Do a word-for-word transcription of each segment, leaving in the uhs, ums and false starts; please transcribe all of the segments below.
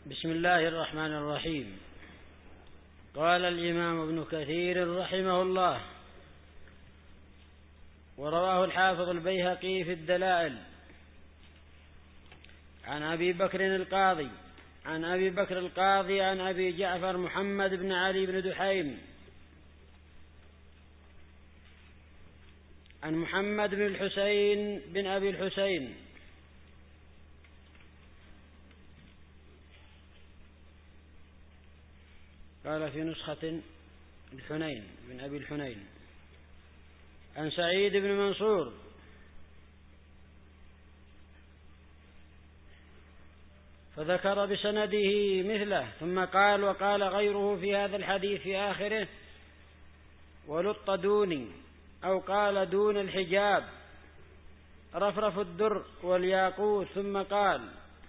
بسم الله الرحمن الرحيم. قال الإمام ابن كثير رحمه الله: ورواه الحافظ البيهقي في الدلائل عن أبي بكر القاضي عن أبي بكر القاضي عن أبي جعفر محمد بن علي بن دحيم عن محمد بن الحسين بن أبي الحسين قال في نسخة الحنين بن أبي الحنين عن سعيد بن منصور فذكر بسنده مثله، ثم قال: وقال غيره في هذا الحديث في آخره: ولط دوني، أو قال دون الحجاب، رفرف الدر والياقوت. ثم قال: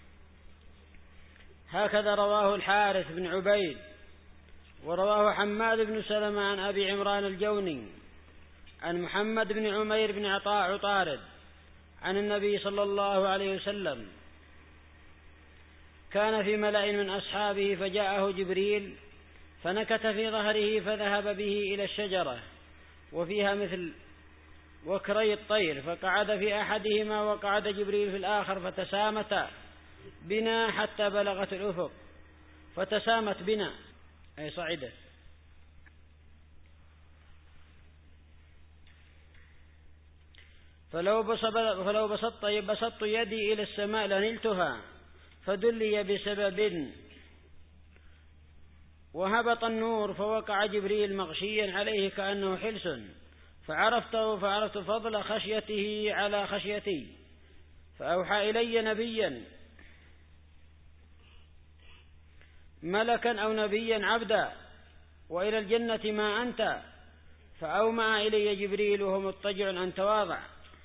هكذا رواه الحارث بن عبيد. ورواه حماد بن سلمة عن أبي عمران الجوني عن محمد بن عمير بن عطاء عطارد عن النبي صلى الله عليه وسلم: كان في ملأ من أصحابه فجاءه جبريل فنكت في ظهره فذهب به إلى الشجرة وفيها مثل وكري الطير، فقعد في أحدهما وقعد جبريل في الآخر، فتسامت بنا حتى بلغت الأفق. فتسامت بنا أي صعدت. فلو فلو بسطت بسطت يدي إلى السماء لنلتها، فدلي بسبب، وهبط النور فوقع جبريل مغشيا عليه كأنه حلس، فعرفته فعرفت فضل خشيته على خشيتي، فأوحى إلي نبيا ملكا أو نبيا عبدا، وإلى الجنة ما أنت، فأومع إلي جبريل وهو مضطجع أن تواضع.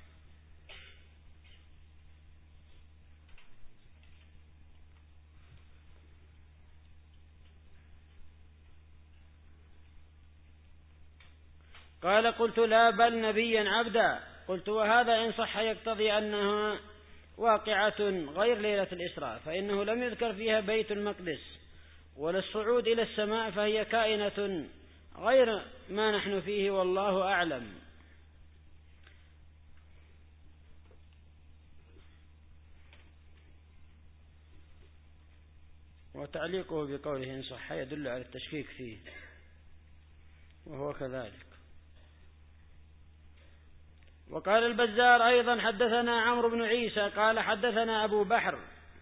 قال: قلت: لا، بل نبيا عبدا. قلت: وهذا إن صح يقتضي أنها واقعة غير ليلة الإسراء، فإنه لم يذكر فيها بيت المقدس ولا الصعود إلى السماء، فهي كائنة غير ما نحن فيه، والله أعلم. وتعليقه بقوله إن صح يدل على التشكيك فيه، وهو كذلك. وقال البزار أيضا: حدثنا عمرو بن عيسى قال حدثنا أبو بحر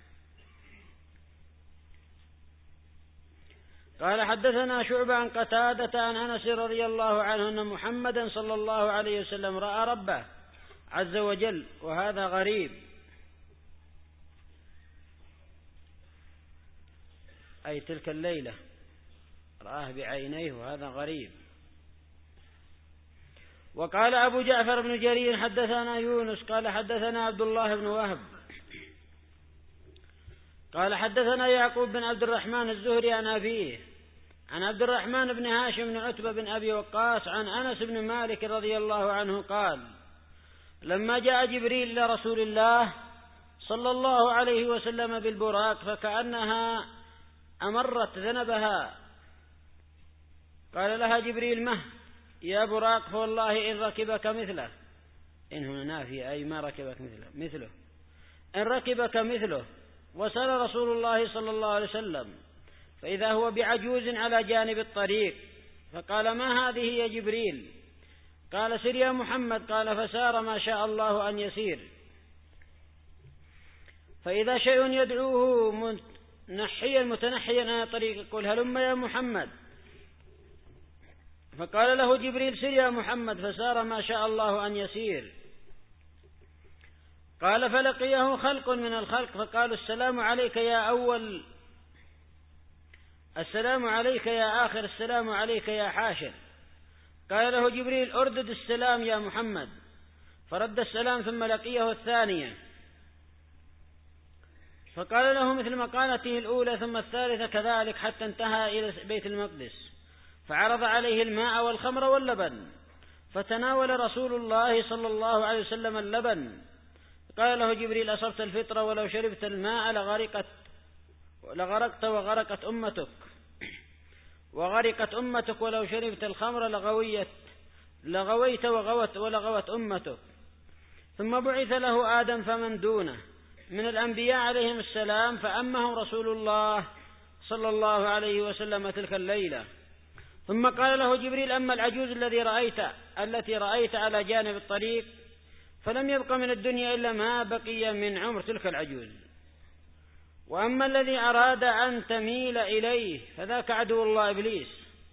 قال حدثنا شعبة عن قتادة عن أنس رضي الله عنه أن محمدا صلى الله عليه وسلم رأى ربه عز وجل، وهذا غريب، أي تلك الليلة رآه بعينيه، وهذا غريب. وقال أبو جعفر بن جرير حدثنا يونس قال حدثنا عبد الله بن وهب قال حدثنا يعقوب بن عبد الرحمن الزهري عن أبيه عن عبد الرحمن بن هاشم بن عتبة بن أبي وقاص عن أنس بن مالك رضي الله عنه قال: لما جاء جبريل إلى رسول الله صلى الله عليه وسلم بالبراق فكأنها أمرت ذنبها، قال لها جبريل: مه يا براق، فوالله إن ركبك مثله، إن هنا نافية أي ما ركبك مثله مثله إن ركبك مثله. وسأل رسول الله صلى الله عليه وسلم فإذا هو بعجوز على جانب الطريق، فقال: ما هذه يا جبريل؟ قال: سر يا محمد. قال: فسار ما شاء الله أن يسير. فإذا شيء يدعوه منحيا متنحيا على طريق يقول: هلم يا محمد. فقال له جبريل: سر يا محمد. فسار ما شاء الله أن يسير. قال: فلقيه خلق من الخلق فقالوا: السلام عليك يا أول، السلام عليك يا آخر، السلام عليك يا حاشر. قال له جبريل: أردد السلام يا محمد. فرد السلام، ثم لقيه الثانية فقال له مثل مقالته الأولى، ثم الثالثة كذلك، حتى انتهى إلى بيت المقدس، فعرض عليه الماء والخمر واللبن، فتناول رسول الله صلى الله عليه وسلم اللبن. قال له جبريل: أصبت الفطرة، ولو شربت الماء لغرقت لغرقت وغرقت أمتك وغرقت أمتك، ولو شربت الخمر لغويت لغويت وغوت ولغوت أمتك. ثم بعث له آدم فمن دونه من الأنبياء عليهم السلام، فأمه رسول الله صلى الله عليه وسلم تلك الليلة. ثم قال له جبريل: أما العجوز الذي رأيت التي رأيت على جانب الطريق، فلم يبق من الدنيا إلا ما بقي من عمر تلك العجوز. وأما الذي أراد أن تميل إليه فذاك عدو الله إبليس.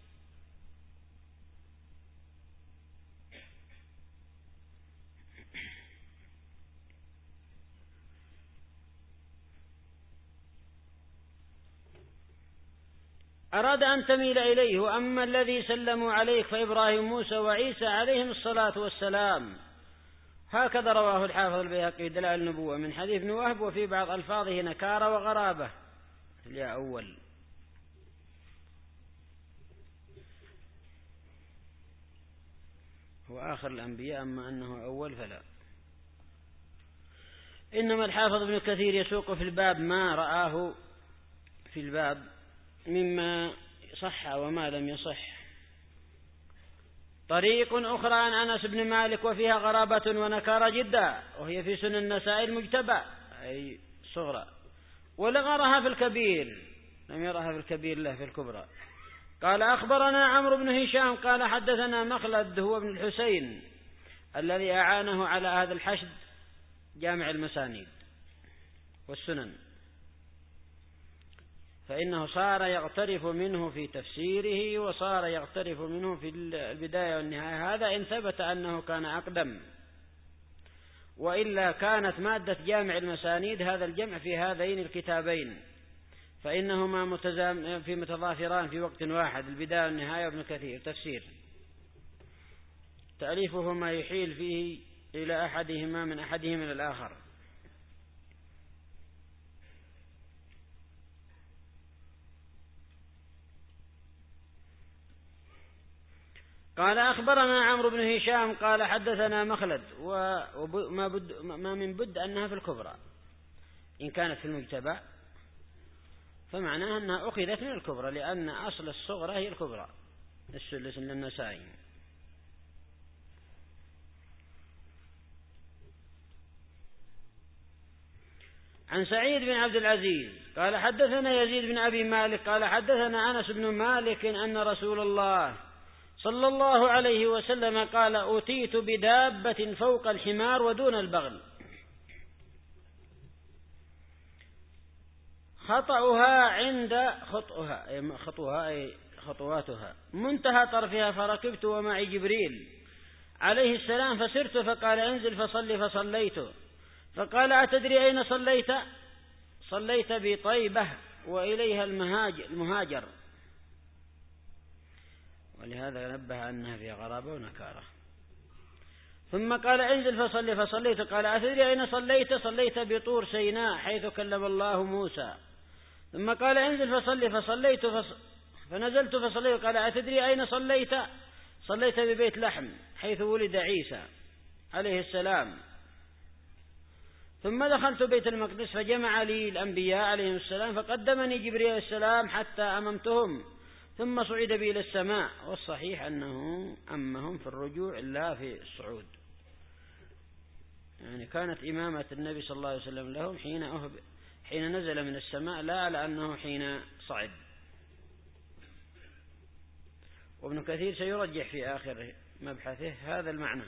أراد أن تميل إليه. وأما الذي سلموا عليك فإبراهيم موسى وعيسى عليهم الصلاة والسلام. هكذا رواه الحافظ البيهقي دلائل النبوة من حديث ابن وهب، وفي بعض ألفاظه نكارة وغرابة. يا أول هو آخر الأنبياء، أما أنه أول فلا. إنما الحافظ ابن كثير يسوق في الباب ما رآه في الباب مما صح وما لم يصح. طريق أخرى عن أنس بن مالك وفيها غرابة ونكارة جدا، وهي في سنن النسائي المجتبى أي صغرى، ولغرها في الكبير، لم يرها في الكبير له في الكبرى. قال: أخبرنا عمرو بن هشام قال حدثنا مخلد هو ابن الحسين الذي أعانه على هذا الحشد جامع المسانيد والسنن، فإنه صار يغترف منه في تفسيره وصار يغترف منه في البداية والنهاية. هذا إن ثبت أنه كان أقدم، وإلا كانت مادة جامع المسانيد هذا الجمع في هذين الكتابين، فإنهما متزام في متضافران في وقت واحد، البداية والنهاية وابن كثير تفسير، تأليفه ما يحيل فيه إلى أحدهما من أحدهم إلى الآخر. قال: أخبرنا عمرو بن هشام قال حدثنا مخلد، وما بد ما من بد أنها في الكبرى، إن كانت في المجتبى فمعناها أنها أخذت من الكبرى، لأن أصل الصغرى هي الكبرى السلس للنسائي. عن سعيد بن عبد العزيز قال حدثنا يزيد بن أبي مالك قال حدثنا أنس بن مالك أن رسول الله صلى الله عليه وسلم قال: أتيت بدابة فوق الحمار ودون البغل، خطأها عند خطئها أي خطوها أي خطواتها منتهى طرفها، فركبت ومعي جبريل عليه السلام فسرت، فقال: انزل فصل، فصليت، فقال: أتدري أين صليت؟ صليت بطيبة وإليها المهاجر، ولهذا نبه أنها فيها غرابة ونكارة. ثم قال: انزل فصل، فصليت، قال: أتدري أين صليت؟ صليت بطور سيناء حيث كلم الله موسى. ثم قال: انزل فصل، فصليت فص... فنزلت فصليت، قال: أتدري أين صليت؟ صليت ببيت لحم حيث ولد عيسى عليه السلام. ثم دخلت بيت المقدس فجمع لي الأنبياء عليهم السلام، فقدمني جبريل عليه السلام حتى أممتهم، ثم صعد بي إلى السماء. والصحيح أنه أمهم في الرجوع لا في الصعود، يعني كانت إمامة النبي صلى الله عليه وسلم لهم حين أهب حين نزل من السماء، لا على أنه حين صعد. وابن كثير سيرجح في آخر مبحثه هذا المعنى.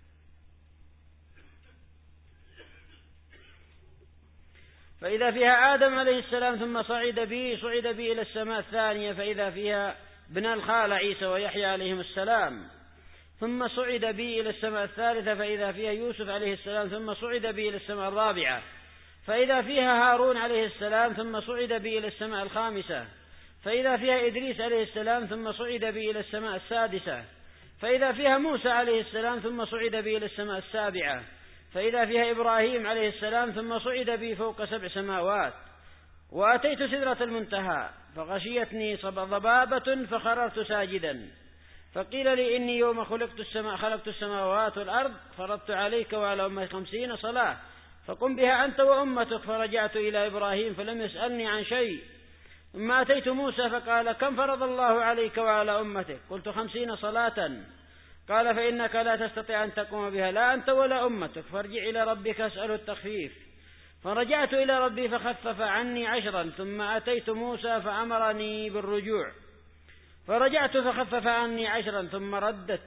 فإذا فيها آدم عليه السلام ثم صعد بي صعد بي إلى السماء الثانية، فإذا فيها ابن الخال عيسى ويحيى عليهم السلام، ثم صعد بي إلى السماء الثالثة، فإذا فيها يوسف عليه السلام، ثم صعد بي إلى السماء الرابعة، فإذا فيها هارون عليه السلام، ثم صعد بي إلى السماء الخامسة، فإذا فيها إدريس عليه السلام، ثم صعد بي إلى السماء السادسة، فإذا فيها موسى عليه السلام، ثم صعد بي إلى السماء السابعة، فإذا فيها إبراهيم عليه السلام، ثم صعد بي فوق سبع سماوات. وأتيت سدرة المنتهى فغشيتني ضبابة فخررت ساجدا، فقيل لي: إني يوم خلقت السماء خلقت السماوات والأرض فرضت عليك وعلى أمة خمسين صلاة، فقم بها أنت وأمتك. فرجعت إلى إبراهيم فلم يسألني عن شيء، ثم أتيت موسى فقال: كم فرض الله عليك وعلى أمتك؟ قلت: خمسين صلاة. قال: فإنك لا تستطيع أن تقوم بها، لا أنت ولا أمتك، فارجع إلى ربك اسأله التخفيف. فرجعت إلى ربي فخفف عني عشرا. ثم أتيت موسى فأمرني بالرجوع، فرجعت فخفف عني عشرا. ثم ردت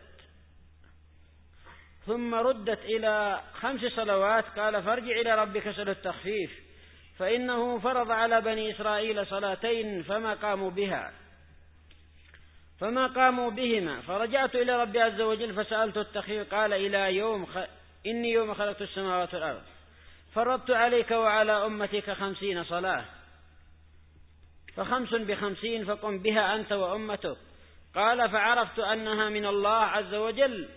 ثم ردت إلى خمس صلوات. قال: فارجع إلى ربك اسأله التخفيف، فإنه فرض على بني إسرائيل صلاتين فما قاموا بها فما قاموا بهما. فرجعت إلى ربي عز وجل فسألت التخفيف. قال: إلى يوم خ... إني يوم خلقت السماوات والأرض فرضت عليك وعلى أمتك خمسين صلاة، فخمس بخمسين فقم بها أنت وأمتك. قال: فعرفت أنها من الله عز وجل.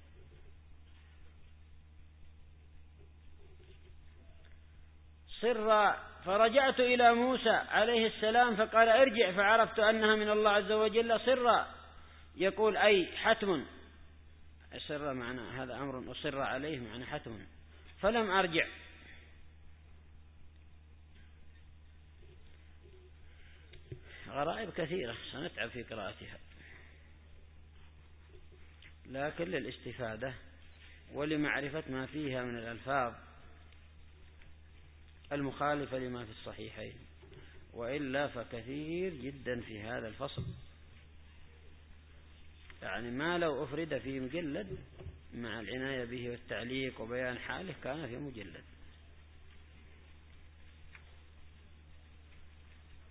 سرا. فرجعت إلى موسى عليه السلام فقال: ارجع. فعرفت أنها من الله عز وجل سرا، يقول أي حتم. سر معنى هذا أمر أصر عليه معنى حتم. فلم أرجع. غرائب كثيرة سنتعب في قراءتها، لكن للاستفادة ولمعرفة ما فيها من الألفاظ المخالفة لما في الصحيحين، وإلا فكثير جدا في هذا الفصل، يعني ما لو أفرد في مجلد مع العناية به والتعليق وبيان حاله كان في مجلد.